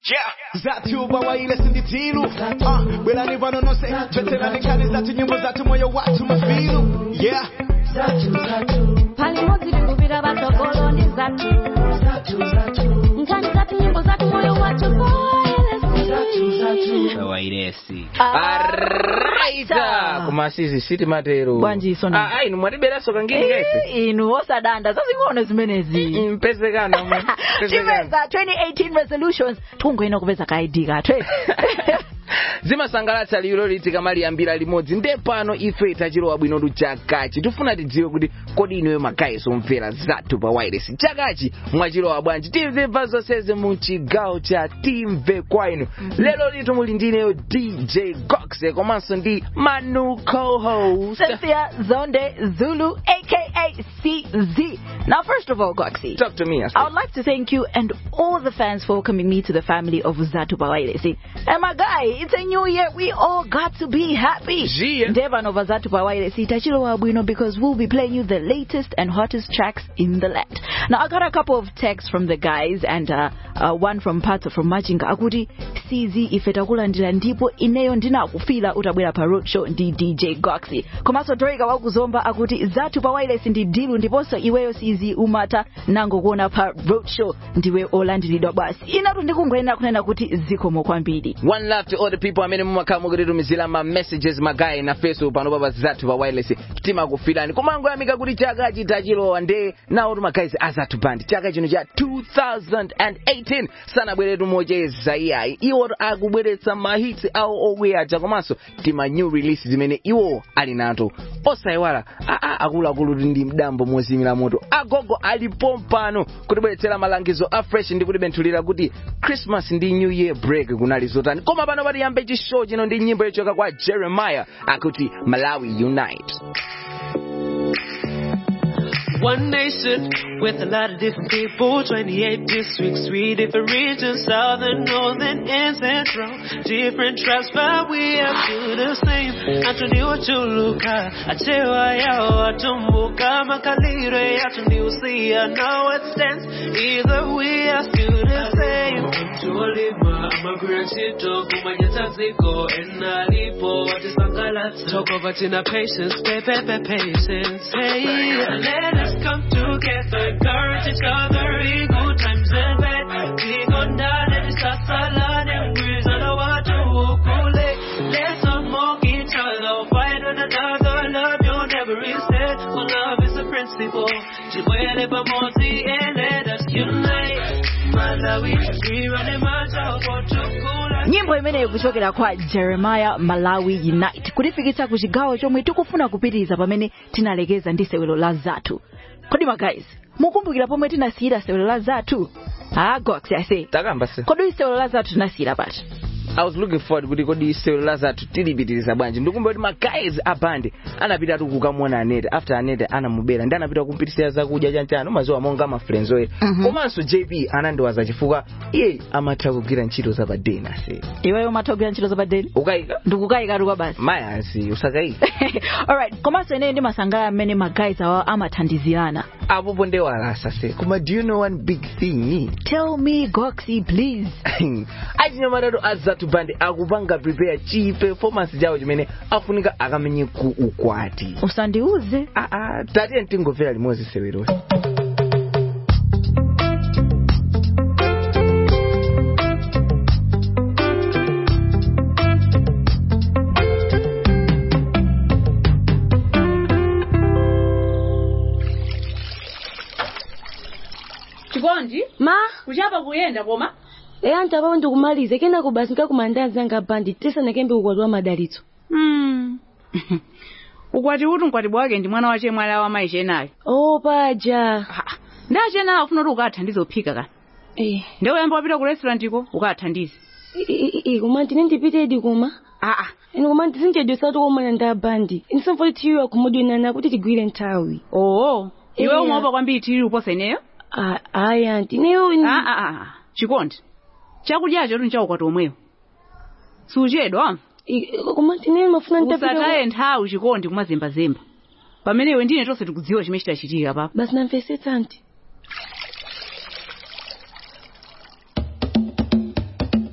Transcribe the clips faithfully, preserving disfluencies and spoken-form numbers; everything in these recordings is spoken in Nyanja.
Yeah, Zatu bawaile sinditilu. Ah, wela ni vano no se. Betela ni kani zatu nyimbo zatu moyo watu mafilu. Yeah, Zatu Zatu. Pali mozi likuvira bato koloni Zatu. Zatu Zatu. Nkani zatu nyimbo zatu moyo watu bawaile Zatu. Bawailesi. Araita. Kuma sisi siti matero. Bwanji sona. Ah, inu mwatibera soka ngini guys. Inu osa danda. Sasa ngono zimenezi. Mpezekana mwe. Chimeza twenty eighteen resolutions. Tungo ino kubeza kaidiga. Twe. Zima sangalatsa liro litika mali ambira limodzi ndepano ife tachirowa bwino ndi chakachi tufuna tidziwe kuti kodi inoyo magayi somvera Zatu pa wireless chakachi mwachirowa bwanji timve vazoseze mu chigawo cha timve kwa inu lero lito muli ndineyo D J Goxe komanso ndi Manu co-host Cynthia Zonde Zulu aka C Z. Now first of all, Goxe, talk to me. I would like to thank you and all the fans for welcoming me to the family of Zatu pa wireless. And my guy, it's a new year. We all got to be happy. Yeah. Deva Nova Zatu pa wireless Itachiro Abuino because we'll be playing you the latest and hottest tracks in the land. Now I got a couple of texts from the guys and uh, uh, one from Pato from Machinga Akuti C Z ifetakula ndila ndipo ineyo ndina kufila utabwera pa road show ndi D J Goxe. Komaso Drake wakuzomba akuti Zatu pa wireless ndi dilu ndiposo iweyo C Z umata nango kuona pa road show ndiwe olandilidwa basi. Inatu ndikungwena kunena kuti zikomo kwambiri. One love to all the people amene mumakamu kuti tumizila ma messages magayi na Facebook pano baba Zatu pa wireless tima kufilani kumango yamika kuti chaka chitachilowa nde nawo tumagayizi azatu band chaka chino cha two thousand eighteen sana bweretu mocheza iyayi iwo akubweretsa ma hits awo okwiya chakomanso tima new release zimene iwo ali nato osaiwala aa akuluakulu ndi mdambo mozimira moto agogo alipompano kutibweretsera malangizo a fresh ndi kutibentulira kuti Christmas ndi New Year break kunali zotani koma pano patiyambe chishow chino ndi nyimbo yochoka kwa Jeremiah akuti Malawi Unite. One nation with a lot of different people, twenty-eight districts, three different regions, southern, northern, and central. Different tribes, but we are still the same. Atuni wachuluka, achewa yao, atumbuka, makalire, atuni usia, now it stands. Either we are still the same. Tuolima, amagranchito, kumanyataziko, enalipo, watisangalata. Talk over tina patience, pepe, pepe, patience, hey. Let us come together, encourage each other in good times and bad. We go down and it's a salad and breeze on the water. Let's unmock each other, fight one another. Love you never instead, for love is a principle. Chibuele pamozi and let us unite. Malawi, we run a matter for chukula. Nyimbo imene ikuchokera kwa Jeremiah Malawi Unite kulifikitsa ku chigawo chomwe tikufuna kupitiriza pamene tinalekeza ndi sewelo la Zatu. Kodi ma guys, mukumbukira pomwe tinasiyira sewelo la Zatu? Ah, Goxe I say. Takamba se. Kodi sewelo la Zatu tinasiyira pati? I was looking forward kuti kodi sewelo la Zatu tilipitiriza bwanji. Ndikumbuka kuti ma guys a band anapita tu kukamona Anete after Anete anamubera ndi anapita kumpitisa zakudya chanchano mazowa monga ma friends oye. Komanso J P anandiwaza chifuka iye amatha kugwira ntchito za padena se. Iweyo amatha kugwira ntchito za padena? Ukayika? Ndikukayika ruka basi. Maya si usakayika. Alright, komanso ene ndi masangala amene ma guys awa amathandizirana. Apopo ndewalasa se. Koma do you know one big thing? Tell me Goxe please. Achinyamata azatu band akupanga prepare chi performance jawo chimene afunika akamenye ku ukwati. Usandiuze. Ah ah, tati ntingomvera limodzi sewero. Chikondi? Ma? Kuchapa kuyenda koma? E anta baba ndikumalize kena kubasika kumandazi anga bandi tesa nekembe ukwatwa madalitso. Mm. Ukwati utu mkwati bwake ndi mwana wache mwala wa maisha nayo. Oh paja. Ndache nawo afuna kuti ukathandize uphika kana. Eh. Ndewe yamba wapita ku restaurant iko ukathandize. Eh koma ndine ndipite edi koma. Ah ah. Eno koma ndisinje satu koma nda bandi. Insomfoti tiyo kumudi nana kuti tigwire nthawi. Oh. Iwe umopa kwambiri tiri uposa ineyo? Ah aya ndineyo. Ah ah ah. Chikondi. Chakudya cho tuncha ukwati omweyo. Sujedwa. Koma ndine mafuna ndapita. Usataye nthawi Chikondi kumazemba zemba. Pamene iwe ndine tonse tikudziwa chimene chitachitika papa. Basi namvesetsa anti.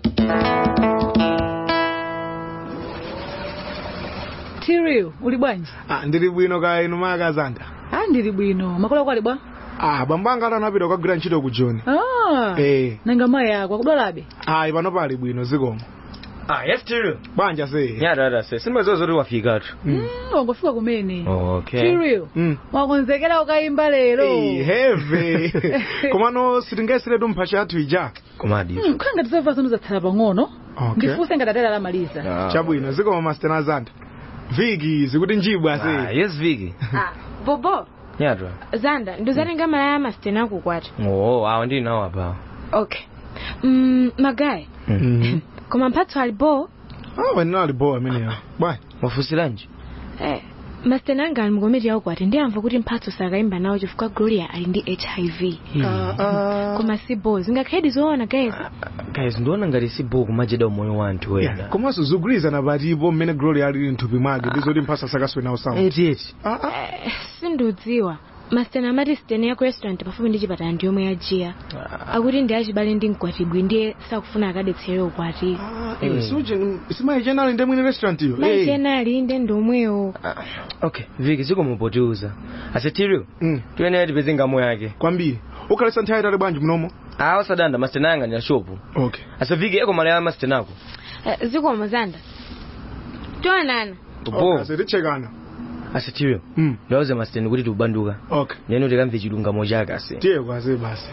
Tiriu, uli bwanji? Ah, ndili bwino kaya inu maka Zanda. Ah, ndili bwino. Makolo ako ali bwa? Ah, bambanga anapita kugwira ntchito ku John. Ah. Eh. Nanga mai yako akudwalabe? Ah, pano pali bwino zikomo. Ah, yes Tiriu. Banja se. Ya dada se. Simbazo zori wafika tu. Mm, ungofika kumene. Okay. Tiriu. Mm. Wakonzekera ukaimba lero. Eh, heavy. Komano sitingesire tumphacha athu ija. Komadi. Mm, kanga tisava zanu zatsala pang'ono. Okay. Ndifuse ngatatera la maliza. Ah. Chabwino zikomo Master Zanda. Vigi zikuti njibwa ase. Ah, yes Vigi. Ah, Bobo. Ya dra. Zanda, ndozatenga mala ya Master nako kwati. Oh, awo ndi nawo apa. Okay. Mm, Magai. Mhm. Koma mphatso alibo? Ah, wena alibo amene. Bye. Wafusilanji? Eh, Master nanga alimugometi yako kwati ndiyamva kuti mphatso sakaimba nawo chifukwa Gloria ali ndi H I V. Ah, ah. Koma si bo, zingakhedi zoona guys. Guys, ndiona ngati si bo kumajeda umoyo wa anthu wena. Koma suzuguriza na batipo mmene Gloria ali nthupi mwake ndizoti mphatso sakaswe nawo sawa. Eti eti. Ah, ah. Eh, sindudziwa. Master namati stene ya restaurant pafupi ndi chipatala ndi yomwe yajia. Akuti ndi achibale ndi mkwatibwi ndiye sakufuna akadetsere ukwati. Eh, suje simayi chenali ndi mwini restaurant iyo. Mai chenali ndi ndomweyo. Okay, Vigi ziko mupotiuza. Ase Tiriu. Mm. Tuene tipeze ngamo yake. Kwambiri. Ukhalesa nthawi tali bwanji mnomo? Ah, osadanda Master nanga ndi shopu. Okay. Ase Vigi eko mala ya Master nako. Eh, ziko mazanda. Tionana. Bo. Ase tichekana. Ase Tiriu. Mm. Ndauze Master kuti tubanduka. Okay. Neno tekamve chilungamo chake ase. Tiye kwaze basi.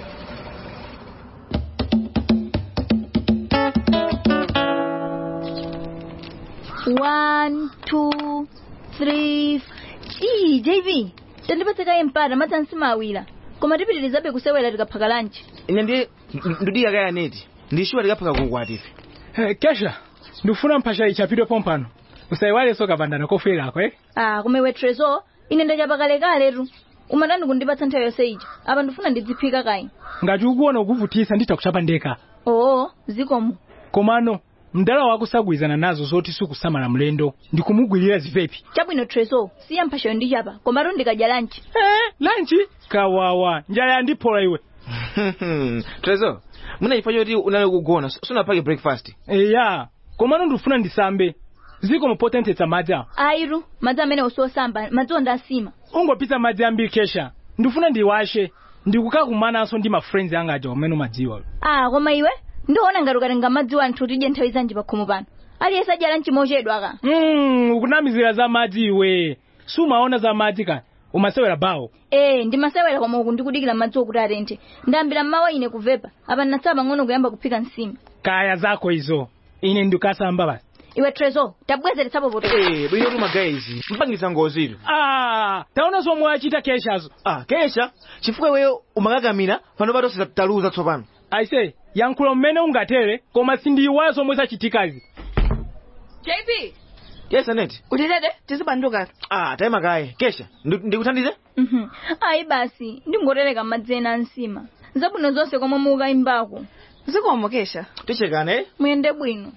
One, two, three. Ii, J V. Tandipatse kaye mpata matsansi mawira. Koma tipitirizabe kusewera tikaphaka lunch. Ine ndi ndudi yakaya neti. Ndishuwa tikaphaka kukwatife. Eh, Kesha. Ndufuna mpasha ichapidwe pompano. Usaiwale soka bandana kofera ako eh? Ah, koma iwe Trezo, ine ndachapakale kaletu. Umatani kundipatsa nthawi yonse ija. Apa ndifuna ndidziphika kayi. Ngati ukuona ukuvutisa nditakuchapa ndeka. Oo, zikomo. Komano, mdala wako sagwizana nazo zoti sukusamala mlendo. Ndikumugwirira zivepi. Chabwino Trezo, siya mpasha ndichapa. Koma ru ndikadya lunch. Eh, lunch? Kawawa, njala yandipola iwe. Trezo, muna ifajo kuti unale kugona, sunapake breakfast. Eh ya, komano ndufuna ndisambe. Ziko mupotente tsa madzi awo. Airu, madzi amene usosamba, madzi ondasima. Ungopita madzi ambiri Kesha. Ndufuna ndiwashe. Ndikukaa kumanaso ndi ma friends anga aja omeno madziwa. Ah, koma iwe? Ndiona ngati ukatenga madzi wanthu tidye nthawi zanji pakhomo pano. Aliyense adya lunch mochedwa aka. Mm, ukunamizira za madzi iwe. Sumaona za madzi ka. Umasewera bawo. Eh, ndimasewera koma uku ndikudikira madzi okuti atenthe. Ndambira mmawa ine kuvepa. Apa ndinatsaba ng'ono kuyamba kuphika nsima. Kaya zako izo. Ine ndikasamba basi. Iwe Trezo, tabwezeretsapo poto. Eh, bwino tuma guys. Mpangisa ngoziro. Ah, taona zomwe achita Keshazo. Ah, Kesha, chifukwa wewe umakakamira pano pato sitaluza tsopano. I say, yankhulo mmene ungatere koma sindiwazo zomwe zachitikazi. J P. Yes, Anet. Utitete tizibanduka. Ah, taima kaye. Kesha, ndikuthandize? Mhm. Ayi basi, ndingotereka madzi ena nsima. Zabwino zonse komwe mukaimbako. Zikomo Kesha. Tichekane eh? Muyende bwino.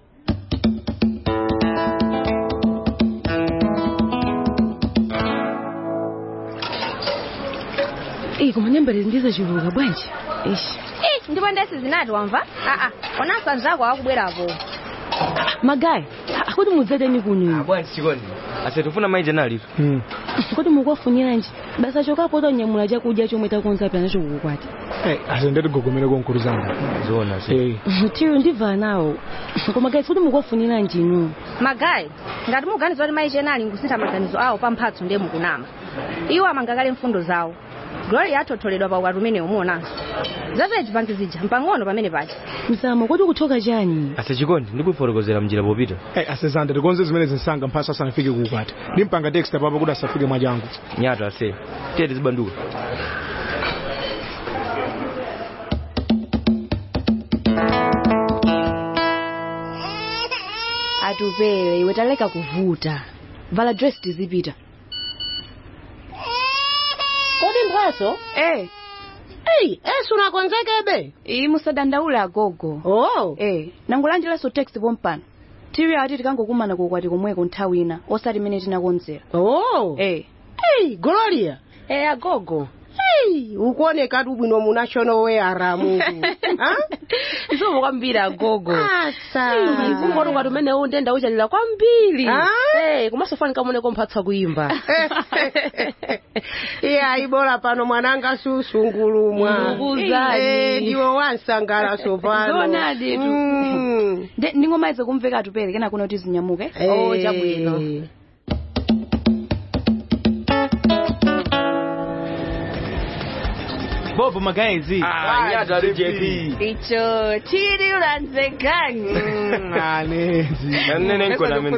Eh, koma nyambari ndizo chivuka bwanji. Ish. Eh, ndipo ndesi zinati wamva? Ah ah, onasa nzako akubwerapo. Magai, akodi mudzateni kuno. Ah, bwanji chikondi. Ase tufuna maija nali. Mm. Kodi mukufunira nje. Basa chokapo to nyamula chakudya chomwe takonza pano chokukwati. Eh, ase ndeti gogomere konkuru zanga. Zona se. Eh. Tiro ndiva nawo. Koma guys, kodi mukufunira nje no. Magai, ngati muganizo kuti mai chenali ngusintha maganizo awo pa mphatso ndiye mukunama. Iwo amangakale mfundo zawo. Gloria atotholedwa pa ukati umene umuonanso. Zazo chipangizija mpang'ono pamene pacha. Msamo kodi kuthoka chani? Ase chikondi ndikufotokozera mjira popita. Eh, ase Zanda tikonze zimene zinsanga mphaso asanafike kukwati. Ndimpanga text papa kuti asafike mwajangu. Nyato ase. Tiye tizibanduka. Atupele iwe taleka kuvuta. Vala dress tizipita. Kodi mphaso? Eh. Hey, esu nakonzekebe. Iyi musadandaula agogo. Oh. Eh, nangolanjira so text pompano. Tiri ati tikangokumana kukwati komweko nthawi ina osati mene tinakonzera. Oh. Eh. Hey, Gloria. Eh, agogo. Hey, Ai, ukuoneka tu bwino mu national wear mungu. Ha? Isomo kwambiri agogo. Asa. Kungoti ngati umene undenda uchalira kwambiri. Eh, kumasofani kamone komphatsa kuimba. Iya ibola pano mwananga susungulumwa. Nguzani. Eh, ndiwe wansangala sopano. Zonadi tu. Nde ndingomaize kumveka tupere kena kuna kuti zinyamuke. Oh, chabwino. Bobo magazi. Ah, nyata J P. Icho chiri ulanzekani. Anezi. Nene nko na mimi.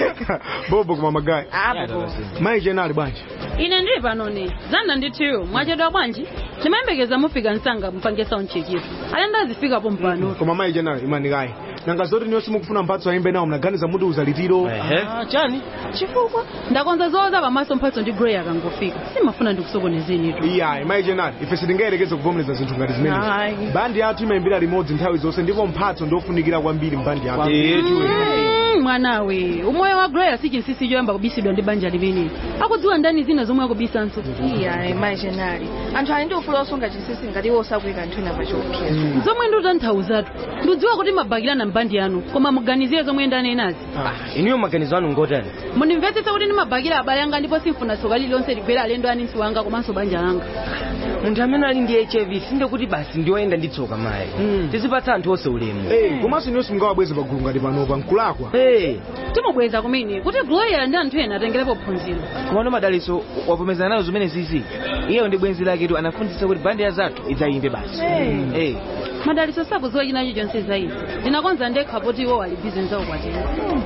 Bobo kwa magazi. Apo. Mai jenali banje. Ine ndiri panoni. Zanda nditiyo. Mwachedwa bwanji. Timayembekeza mufika nsanga mpange sound check yetu. Alenda zifika po mpano. Koma mai jenali imani gai. Nanga zoti nyosi mukufuna mphatso ayimbe nawo mnaganiza muti uzalitiro. Ah, chani? Chifukwa ndakonza zoza pamaso mphatso ndi Gray akangofika. Simafuna ndikusokonezeni tu. Iya, mai jenali. Ife sitingayerekeze kuvomereza zinthu ngati zimene. Bandi yathu imayimbira limodzi nthawi zonse ndipo mphatso ndofunikira kwambiri mbandi yathu. Yetu. Mwanawe, umoyo wa Gray sichinsisi choyamba kubisidwa ndi banja limene. Akudziwa ndani zina zomwe akubisanso. Iya, mai jenali. Anthu ali ndi ufulu osonga chinsisi ngati wosakuyika nthu ina pachopsa. Zomwe ndotanthauzatu. Ndidziwa kuti mabakirana mbandi yanu, koma muganizire zomwe ndane nazi. Ah, iniyo maganizo anu ngotani. Munimvetsetsa kuti ndimabakira abale anga ndipo simfuna tsoka lilonse ligwera alendo aninsi wanga komanso banja langa. Munthu amene ali ndi H I V sinde kuti basi ndiwoyenda ndi tsoka mayi. Tizipatsa anthu onse ulemu. Eh, komanso nyosi mungawabweze pagulu ngati panopa nkulakwa. Eh, timubweza kumene kuti Gloria ndi anthu ena atengerepo phunziro. Komano Madaliso wavomezana nazo zimene zizi. Iye ndi bwenzi lake tu anafunzitsa kuti bandi ya zathu idzayimbe basi. Eh. Eh. Madaliso sakudziwa chinacho chonse zaidi. Ndinakonza ndekha poti iwo ali busy nzawo kwatena.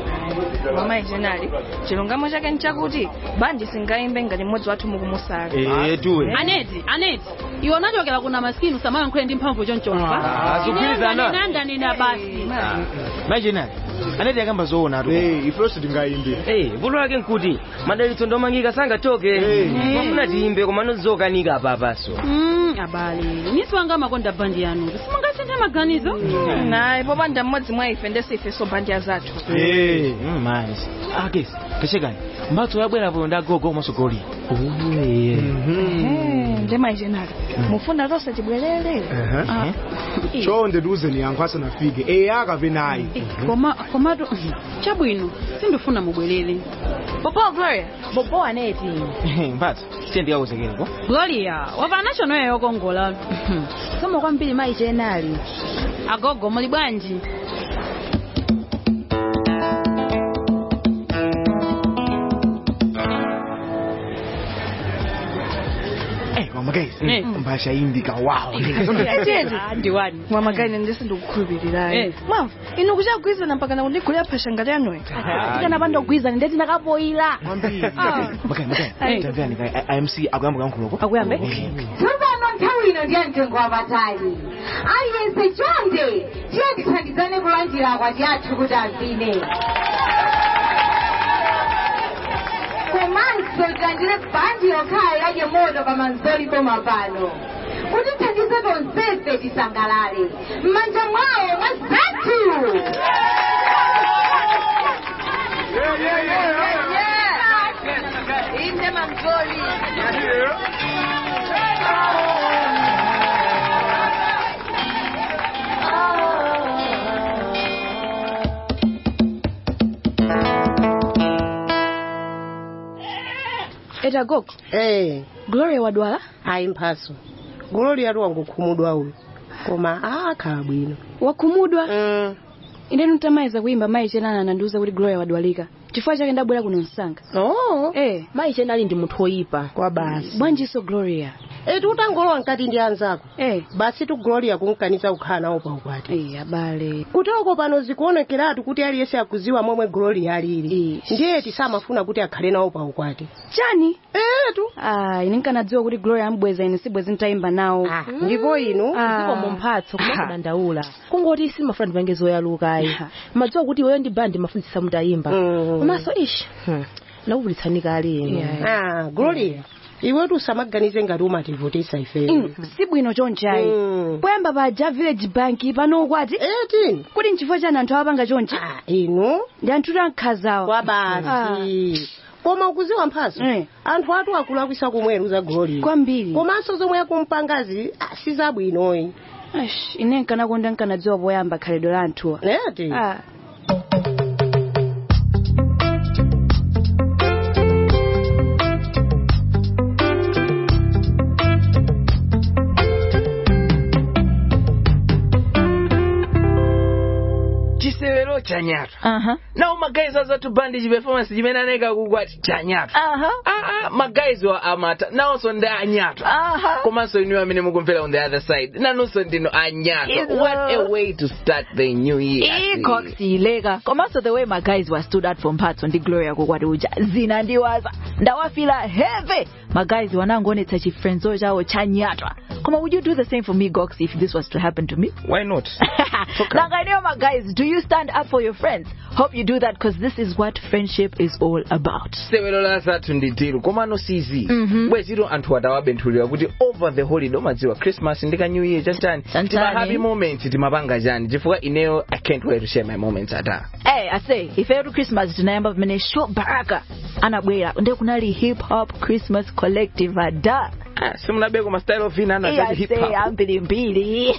Mama jenali, chilungamo chake nchakuti bandi singayimbe ngati mmodzi wathu mukumusala. Eh, tuwe. Aneti, Aneti. Iwo nachokera kuna maskini usamayo nkhule ndi mphamvu chonchomva. Ah, zikwirizana. Nanda nina basi. Majenali. Aneti akamba zoona atu. Eh, ifrost tingayimbe. Eh, vulo lake nkuti Madaliso ndomangika sangachoke. Mafuna tiyimbe koma nozokanika apa apaso. Mm, abale. Nisi wanga makonda bandi yanu. Simungasintha maganizo? Naye popanda mmodzi mwa ife ndesi ife so bandi ya zathu. Eh, manje. Ah, kesi. Keshekani. Mbatso yabwera po ndagogo masogoli. Oh, yeah. Mhm. Ndema jenali. Mufuna rosa chibwelele. Ah. Chonde duze ni yangu asa nafike. Eh, akavenayi. Koma koma to chabwino. Sindofuna mubwelele. Popo Gloria. Popo Aneti. Mbatso. Stendi yako sekeni ko. Gloria, wapanacho noyo yokongola. Somo kwambiri mai jenali. Agogo muli bwanji? Magazi. Mbasha indika wow. Echete. Ndiwani. Mama gani ndese ndikukhulupirira. Eh. Mama, ino kuchagwiza nampaka na kundikhulira phasha ngati yanwe. Kana bando gwiza ndeti nakapoila. Mwambie. Magani, magani. Tambiani kai I M C akuyamba kankhuloko. Akuyambe? Tsopano nthawi ino ndi mtengo wa patali. Aliyense chonde. Tiye tithandizane kulandira kwati athu kuti avine. Komanso tilandire bandi yokhayo yaje moto pamanzoli pomapano. Kuti tithandize tonsefe tisangalale. M'manja mwawo mwa zathu. Yeah, yeah, yeah, yeah. Inde mamzoli. Eta gok. Eh. Gloria wadwala? Ayi mphaso. Gloria atu wangokhumudwa uyu. Koma akhala bwino. Wakhumudwa? Mm. Ine ntamaiza kuimba mai chenana nandiuza kuti Gloria wadwalika. Chifukwa chake ndabwera kuno msanga. Oh. Eh, mai chenali ndi munthu oyipa kwa basi. Bwanji so Gloria. Eh, tutangolowa nkati ndi anzako. Eh, basi tu Gloria kunkanisa kukhala nawo pa ukwati. Eh, abale. Kutoko pano zikuonekeratu kuti aliyese akuziwa momwe Gloria alili. Ndiye tisamafuna kuti akhale nawo pa ukwati. Chani? Eh, tu. Ah, ine nkanadziwa kuti Gloria ambweza ine sibwezi ntaimba nawo. Ah, mm. Ndipo inu ziko mumphatso kumafuna ndaula. Kungoti simafuna ndipangezo yaluka ayi. Madziwa kuti wewe ndi bandi mafundisa mutayimba. Komanso ish. Hmm. Nawulitsani kale ine. Ah, Gloria. Iwe tu samaganize ngati umativotesa ife. Mm, sibwino chonchai. Mm. Poyamba paja village bank pano kwati? Eti. Kuti nchifukwa chani anthu awapanga chonchi? Ah, inu. Ndi anthu ankhazawo. Kwa basi. koma ukuziwa mphaso anthu atu akulakwisa kumweruza Glory kwambiri komanso zomwe akumpangazi sizabwinoyi Ash, ine nkanakonda nkanadziwa poyamba khalidwe la anthuwa eti ah. Chisewero chanyato. Uh-huh. Now my guys as to bandage performance jimena neka kugwati chanyato. Uh-huh. Ah ah my guys wa amata. Now so nda anyato. Uh-huh. Koma so niwa mine mukumvela on the other side. Na no so ndino anyato. What a way to start the new year. E Coxy lega. Koma so the way my guys were stood out from parts on the Gloria kukwati uja. Zina ndiwaza. Ndawafila heavy. My guys wanangonetsa chifriends chawo chanyatwa. Koma would you do the same for me Gox if this was to happen to me? Why not? Nanganeo my guys, do you stand up for your friends? Hope you do that because this is what friendship is all about. Sewelo la zathu nditiru koma no sizi. Bweziro anthu adawabenthulira kuti over the holiday madziwa Christmas ndika New Year chantani. Tima happy moments timapanga jani. Chifukwa ineo I can't wait to share my moments ata. Hey, I say if every Christmas tinayamba pamene show baraka anabwera nde kunali hip hop Christmas collective ada. Ah, simnabeko ma style of vina na hip hop. I say ambili mbili.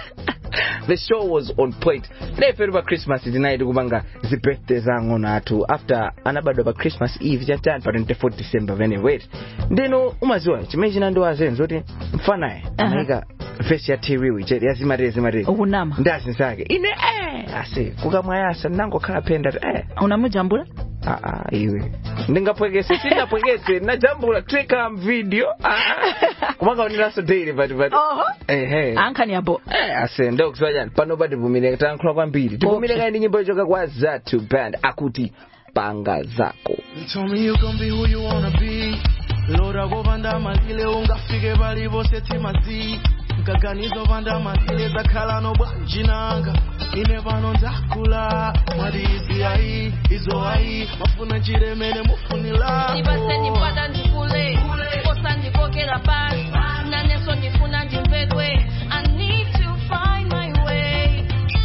The show was on point. Neferwa Christmas tonight kubanga zi birthday zangu natu after anabado ba Christmas Eve jatani pa twenty-fourth December vene wait. Ndeno umaziwa chimejina ndo azenzo oti mfanae anaika face ya T V wiche yazimare zimare. Ukunama. Ndazi nsake. Ine eh ase kukamwayasa nango khala penda eh unamujambula? Ah ah iwe. Ndingapwekese singapwekese na jambula treka video. Ah. Kumanga unilaso daily but but. Oh. Eh hey. Ankani yabo. Eh ase ndo kuswajana pano badi vumile tankula kwambiri. Tuvumile kandi nyimbo ichoka kwa Zatu Band akuti panga zako. You told me you gon' be who you wanna be. Lora go banda malile ungafike bali vose timazi. Kaganizo banda malile zakala no banjinanga. Ine bano ndakula madizi ai izo ai mafuna chiremene mufunila. Nibase nipada ndikule kosa ndikokera pasi naneso ndifuna ndimvedwe. I need to find my way.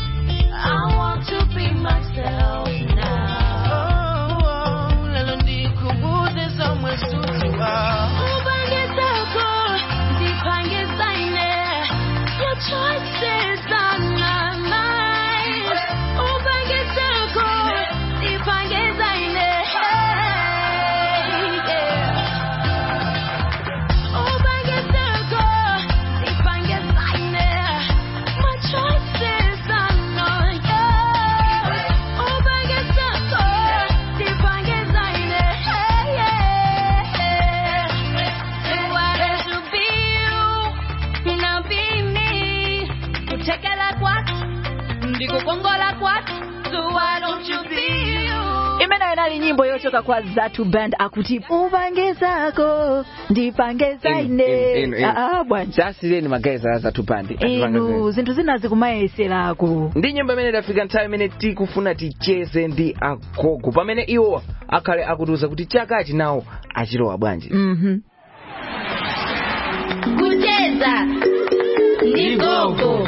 I want to be myself now. Oh, oh, lelo ndikubuze somewhere sutuwa. Ubange zako ndipange zaine. Your choices are not mine. Ubange zako ndipange zaine. Ubange zako ndipange zaine. My choices are not yours. Ubange zako ndipange zaine. You are to be you, now be me. Kuchekela kwatu, ndikukongola kwatu. So why don't you be you? Imena inali nyimbo yochoka kwa Zatu Band akuti ubange zako ndipange zaine. Ah bwana. Sasile ni mageza Zatu Band. Inu zintu zinazi kumayeserako. Ndi nyimbo imene dafika nthawi imene tikufuna ticheze ndi agogo. Pamene iwo akhale akutuza kuti chakachi nawo achilowa bwanji. Mhm. Kucheza ndi gogo.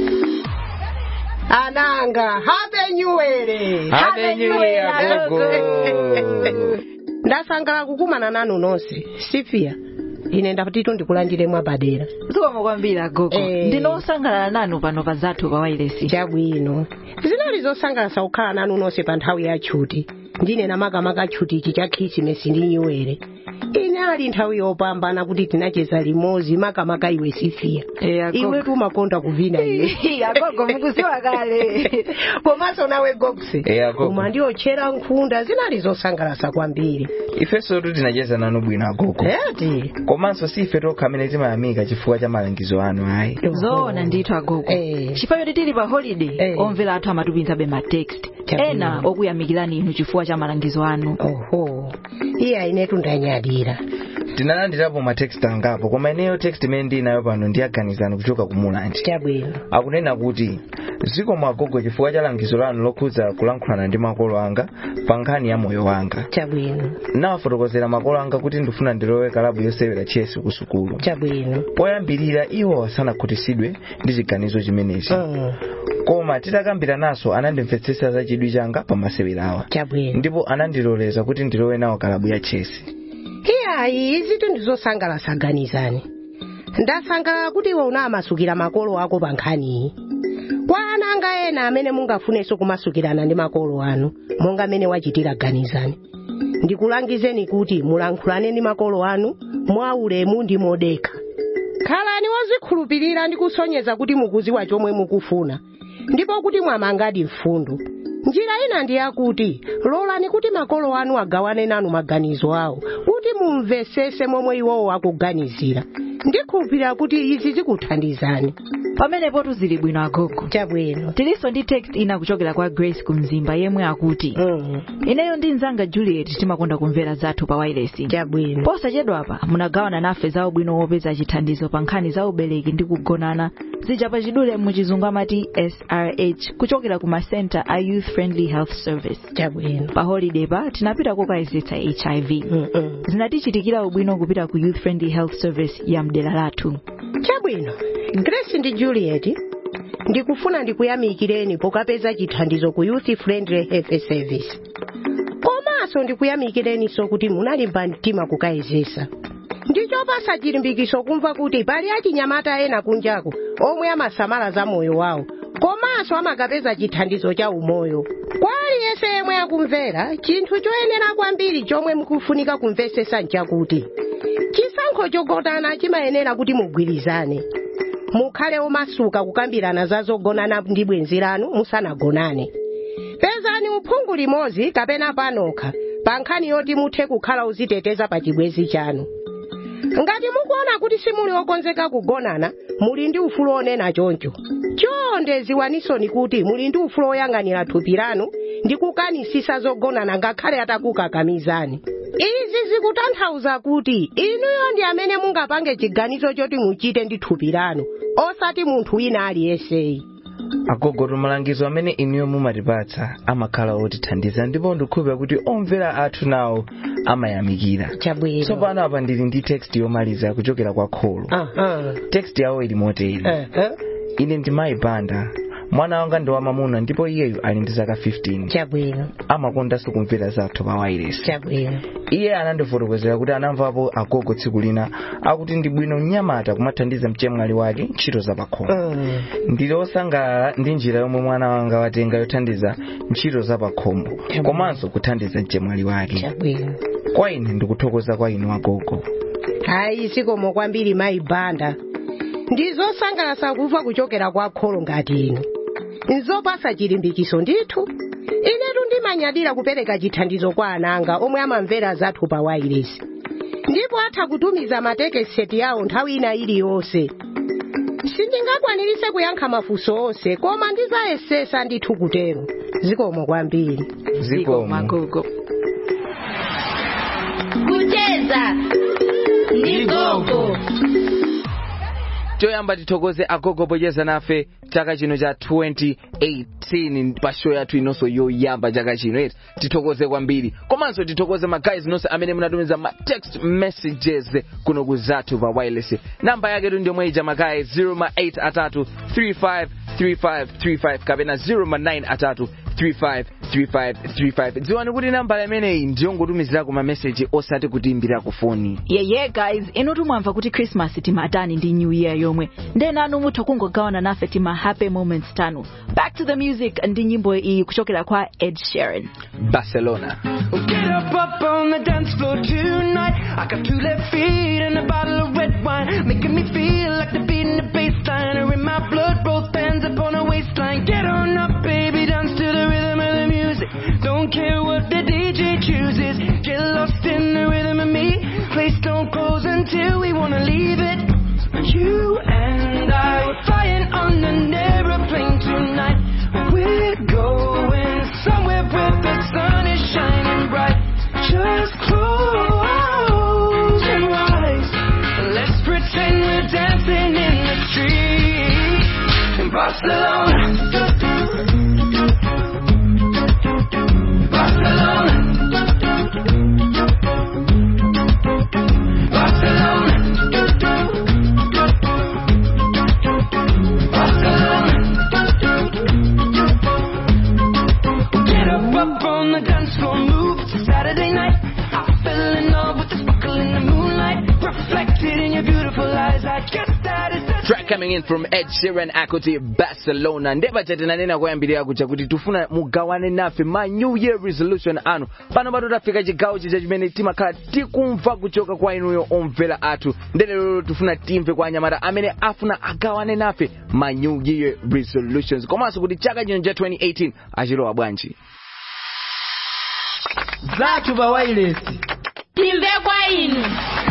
Ananga habe nyuwere Habe nyuwere gogo. Ndasangala kukumana nanu nonse Sifia ine ndapatito ndikulandire mwabadera. Zikomo kwambiri gogo. Eh. Ndinosangala nanu pano pa Zatu pa wireless. Chabwino. Zinali zosangalatsa kukhala nanu nonse pa nthawi ya chuti. Ndine na makamaka chuti ichi cha Christmas ndi nyuwere. Inali nthawi yopambana kuti tinacheza limodzi makamaka iwe Sifia. Iwe tumakonda kuvina iwe. Ya gogo mukusiwa kale. Komanso nawe Gogse. Yeah, gogo. Koma ndiochera nkhunda zinali zosangalatsa kwambiri. Ifeso tu tinacheza nanu bwino agogo. Eti. Komanso sife tokha amene timayamika chifukwa cha malangizo anu ayi. Zona ndithu agogo. Chifukwa tili pa holiday omvera athu amatupinza be ma text. Ena okuyamikirani inu chifukwa cha malangizo anu. Oho. Iya inetu ndanyadira. tinalandirapo ma text angapo koma ineyo text imene ndinayo pano ndiyaganizana kuchoka ku Mulanje chabwino akunena kuti ziko mwagogo chifukwa cha langizo lanu lokhudza kulankhulana ndi makolo anga pa nkhani ya moyo wanga chabwino nawafotokozera makolo anga kuti ndifuna ndilowe kalabu yosewera chess ku sukulu chabwino poyambirira iwo asanakhutisidwe ndi chiganizo chimenechi uh. koma titakambira naso anandimvetsetsa za chidwi changa pa masewerawa chabwino ndipo anandiloleza kuti ndilowe nawo kalabu ya chess iyayi izi tindizosangalatsa ganizani ndasangalala kuti iwe unamasukira makolo ako pa nkhaniyi kwa ana anga ena amene mungafunenso kumasukirana ndi makolo anu monga amene wachitira ganizani ndikulangizeni kuti mulankhulane ndi makolo anu mwaulemu ndi modekha khalani wozikhulupirira ndi kusonyeza kuti mukuziwa chomwe mukufuna ndipo kuti mwamangadi mfundo njira ina ndi yakuti lolani kuti makolo anu agawane nanu maganizo awo kuti mumvesese momwe iwowo akuganizira ndikhulupirira kuti izi zikuthandizani pamenepo tuzili bwino agogo chabwino tiliso ndi text ina kuchokera kwa Grace kumzimba yemwe akuti mm. ineyo ndi mzanga Juliet timakonda kumvera zathu pa wireless chabwino posachedwa apa munagawana nafe za ubwino wopeza chithandizo pa nkhani za ubereki ndi kugonana zija pa chidule muchizungu amati S R H kuchokera ku masenta a Youth Friendly Health Service chabwino pa holiday pa tinapita kokayezetsa H I V mm -mm. zinatichitikira ubwino kupita ku Youth Friendly Health Service ya mdera lathu chabwino Grace ndi Juliet ndikufuna ndikuyamikireni pokapeza chithandizo ku Youth Friendly Health Service komanso ndikuyamikireni so kuti munalimba mtima kukayezesa ndichopasa chilimbikiso kumva kuti pali achinyamata ena kunjako omwe amasamala za moyo wawo komanso amakapeza chithandizo cha umoyo kwa aliyense yemwe akumvera chinthu choyenera kwambiri chomwe mukufunika kumvesesa nchakuti chisankho chogonana chimayenera kuti mugwirizane mukhale omasuka kukambirana za zogonana ndi bwenzi lanu musanagonane pezani uphungu limodzi kapena panokha pa nkhani yoti muthe kukhala uziteteza pa chibwenzi chanu ngati mukuona kuti simuli okonzeka kugonana muli ndi ufulu onena choncho chonde ziwanisoni kuti muli ndi ufulu oyang'anira thupi lanu ndi kukanisisa zogonana ngakhale atakukakamizani izi zikutanthauza kuti inuyo ndi amene mungapange chiganizo choti muchite ndi thupi lanu osati munthu wina aliyenseyi agogo malangizo amene inuyo mumatipatsa amakhala otithandiza ndipo ndikhulupirira kuti omvera athu nawo amayamikira chabwino tsopano apa ndili ndi text yomaliza kuchokera kwa kholo uh-huh. text yawo ili motere uh-huh. ine ndimayibanda mwana wanga ndi wamamuna ndipo iyeyu ali ndi zaka fifteen chabwino amakondanso kumvera zathu pa wireless chabwino iye anandifotokozera kuti anamvapo agogo tsiku lina akuti ndi bwino mnyamata kumathandiza mchemwali wake ntchito zapakhomo mm. ndili osangalala ndi njira yomwe mwana wanga watenga yothandiza ntchito zapakhomo komanso kuthandiza mchemwali wake chabwino kwa ine ndikuthokoza kwa inu agogo hayi zikomo kwambiri mayibanda ndizosangalatsa kumva kuchokera kwa kholo ngati inu nzopasa chilimbikiso ndithu inetu ndimanyadira kupereka chithandizo kwa ananga omwe amamvera zathu pa wireless ndipo atha kutumiza matekeseti yawo nthawi ina iliyonse sindingakwanirise kuyankha mafunso onse koma ndizayesesa ndithu kutero zikomo kwambiri zikomo agogo kucheza ndi gogo choyamba tithokoze agogo pocheza nafe chaka chino cha twenty eighteen pa show yathu inonso yoyamba chaka chino eti tithokoze kwambiri komanso tithokoze ma guys nonse amene munatumiza ma text messages kuno kuzathu pa wireless namba yake tu ndiyo mweija magayi zero eight atatu three five three five three five kapena zero nine atatu three five three five three five dziwani kuti namba imeneyi ndiyongotumizirako ma message osati kutiimbira ku foni yeah yeah guys inu tumwamva kuti Christmas timatani ndi New Year yomwe ndenanu mutha kungogawana nafe tima happy moments tanu back to the music ndi nyimbo iyi kuchokera kwa Ed Sheeran Barcelona. Get up up on the dance floor tonight. I got two left feet and a bottle of red wine, making me feel like the beat in the bassline are in my blood. Both hands up on the waistline. Get on up, baby, dance to the rhythm of the music. Don't care what the D J chooses. Get lost in the rhythm of me. Place don't close until we wanna leave it. You and I were flying on an aeroplane tonight. We're going somewhere where the sun is shining bright. Just close your eyes. Track coming in from Ed Sheeran akuti Barcelona. Ndeba chatenanena kuyambirira kucha kuti tufuna mugawane nafe ma New Year resolution anu. Pano bado tafika chigawo chicha chimene timakhala tikumva kuchoka kwa inuyo omvera athu. Ndelero tufuna timve kwa anyamata amene afuna agawane nafe ma New Year resolutions. Komanso kuti chaka chino cha twenty eighteen achilowa bwanji. Zathu pa wireless. Timve kwa inu.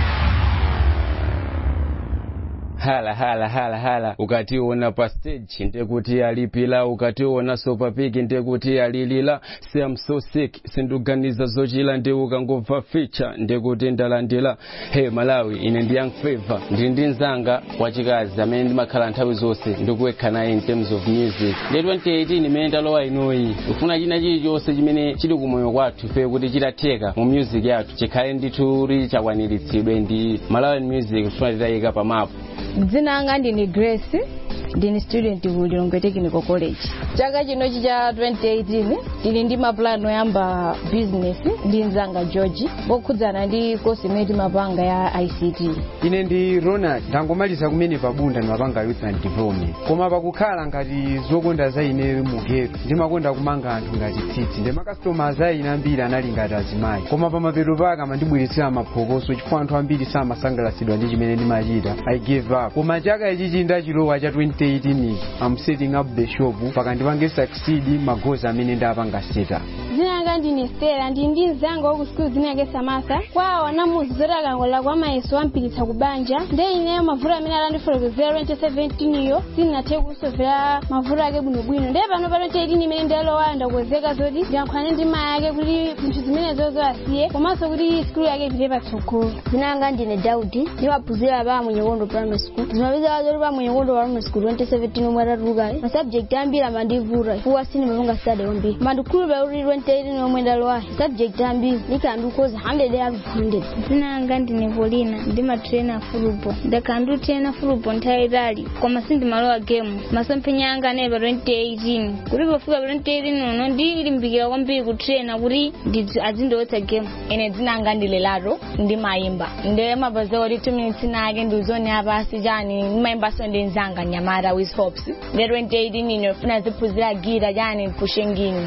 Hala hala hala hala ukationa pa stage ndekuti alipila ukationa sopa pig ndekuti alilila say I'm so sick sinduganiza zochila ndi ukangova feature ndekuti ndalandila hey Malawi ine ndi young favor ndi ndinzanga wachikazi amene ndimakhala nthawi zonse ndikuwekha naye in terms of music ndi twenty eighteen imene ndalowa inoyi ufuna china chilichonse chimene chili kumoyo kwathu ife kuti chitatheka mu music yathu chikhale ndithu chakwaniritsidwe ndi Malawi music ufuna titayika pa mapu. Dzina anga ndini Grace, ndini student ku Lilongwe Technical College. Chaka chinochi cha twenty eighteen ndili ndi maplano yamba business ndi nzanga George okhudzana ndi course imene mapanga ya I C T. Ine ndi Ronald ndangomaliza kumene pabunda mapanga youth and development. Koma pakukhala ngati zokonda za ine mugeto ndimakonda kumanga anthu ngati tsitsi ndi customers ayi ambiri anali ngati azimayi. Koma pamapeto paka mandibweretsera maphokoso chifukwa anthu ambiri samasangalasidwa ndi chimene ndimachita. I gave up. Koma chaka ichi ndachilowa cha twenty eighteen I'm setting up the shop paka ndipange succeed magoals amene ndapanga seta. Dzina anga ndini Stella ndi ndi nzanga wa ku school dzina yake Samantha. Kwawo namuzira kangola kwa mayeso ampilitsa kubanja. Nde ine mavura amene alandifotokozera twenty seventeen iyo sinathe kusovera mavura ake bwinobwino. Nde pano pa twenty eighteen imene ndalowa ndakozeka zoti ndiyankhwane ndi mayi ake kuti zinthu zimene zozo asiye komanso kuti school yake ipite patsogolo. Dzina anga ndine Daudi ndimaphunzira pa Munyekondo Primary School. Zimapeza wazori pa Munyekondo Primary School twenty seventeen omwe atatuka. Ma subject ambiri amandivura kuwa sini mavunga study ombi. Mandikhulupirira kuti twenty eighteen omwe ndalowa subject ambiri ndikandukoza one hundred out of one hundred. Dzina anga ndine Paulina ndimatrainer football. Ndakandu trainer football nthawi itali koma sindimalowa game. Masomphenya anga ne pa twenty eighteen kuti pofika pa twenty eighteen uno ndilimbikira kwambiri kutrainer kuti azindowetsa game. Ine dzina anga ndilelaro ndimayimba ndiye mabaza kuti two minutes nake nduzone abasi jani ndimayimba so ndenzanga Nyamara with hopes. Ndi twenty eighteen ino funa ziphuzira gira jani pushengini.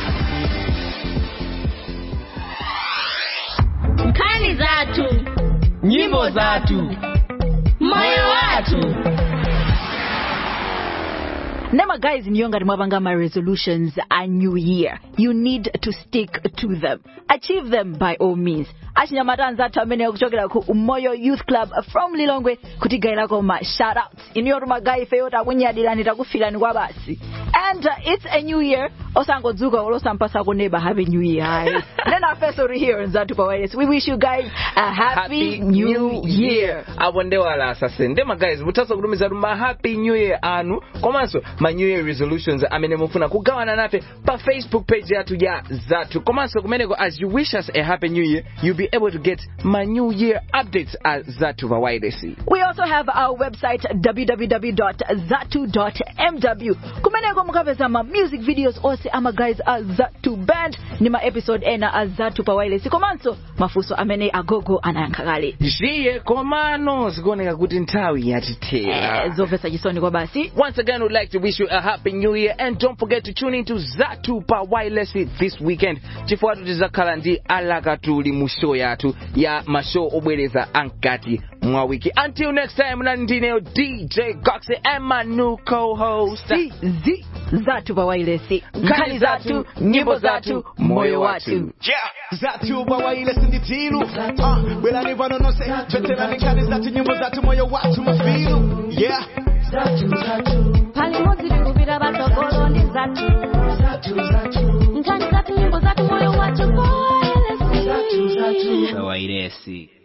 Nkani zathu, nyimbo zathu, moyo wathu. Nema guys, mnyonga mwapanga my resolutions a new year. You need to stick to them. Achieve them by all means. Ashinyamata nzathu amene akuchokera ku Umoyo Youth Club from Lilongwe kutigaira koma shout outs. Inyo rumagai feyota kunyadilani takufilani kwa basi. And uh, it's a new year. Osangodzuka olosampasa ko neighbor happy new year. Then our first story here in Zathu Pawailes. We wish you guys a happy, happy new year. Abonde wala sasa. Ndema guys, mutasa kudumiza rumba happy new year anu. Komanso my new year resolutions amene mufuna kugawana nafe pa Facebook page yatu ya Zathu. Komanso kumeneko as you wish us a happy new year, you'll be able to get my new year updates at Zathu Pawailes. We also have our website w w w dot zathu dot m w. Kumeneko mukapeza ma music videos ose ama guys a Zathu band ni ma episode ena a Zathu Pawailes. Komanso mafuso amene agogo anayankakale. Jiye komano sikoneka kuti nthawi yatitera. Eh, zovesa chisoni kwa basi. Once again, we'd like to wish you a happy new year and don't forget to tune into Zathu Pawailes this weekend. Chifukwa tuzakhala ndi alakatuli mu show yathu ya mashow obwereza ankati mwa wiki. Until next time, nandineo D J Goxie and my new co-host Z Z Zathu Pawailes. Nkani zathu, nyimbo zathu, moyo wathu. Yeah, Zathu Pawailes nditilu. Ah, bwela ni vano no se. Chetela ni nkani zathu, nyimbo zathu, moyo wathu mafilu. Yeah. Zathu zathu. Pali mozi likubira batokolo ndi zathu. Zathu zathu. Nkani zathu, nyimbo zathu, moyo wathu. Pawailes. Pawailes.